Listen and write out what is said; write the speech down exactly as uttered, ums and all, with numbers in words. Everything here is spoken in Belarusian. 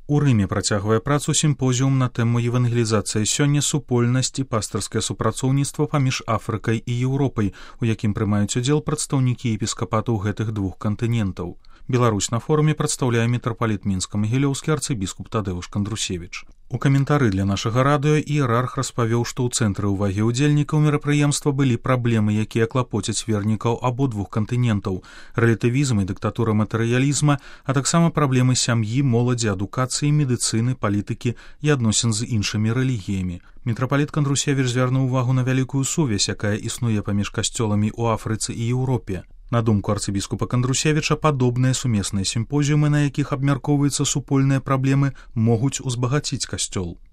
У Рыме працягвае працу сімпозіум на тэму евангелізацыі сёння супольнасць і пастырскае супрацоўніцтва паміж Афрыкай і Еўропай, у якім прымаюць удзел прадстаўнікі епіскапатаў гэтых двух кантынентаў. Беларусь на форуме прадстаўляе мітрапаліт мінска-магілёўскі арцыбіскуп Тадэўш Кандрусевіч. У каментары для нашага радыё іерарх распавёў, што ў цэнтры ўвагі ўдзельнікаў мерапрыемства былі праблемы, якія клапоцяць вернікаў абодвух кантынентаў, рэлятывізм і дыктатура матэрыялізма, а таксама праблемы сям'і, моладзі, адукацыі, медыцыны, палітыкі і адносін з іншымі рэлігіямі. Мітрапаліт Кандрусевіч звярнуў увагу на вялікую сувязь, якая існуе паміж касцёламі ў Афрыцы і Еўропе. На думку арцыбіскупа Кандрусевіча, падобныя сумесныя сімпозіумы, на якіх абмяркоўваюцца супольныя праблемы, могуць узбагаціць касцёл.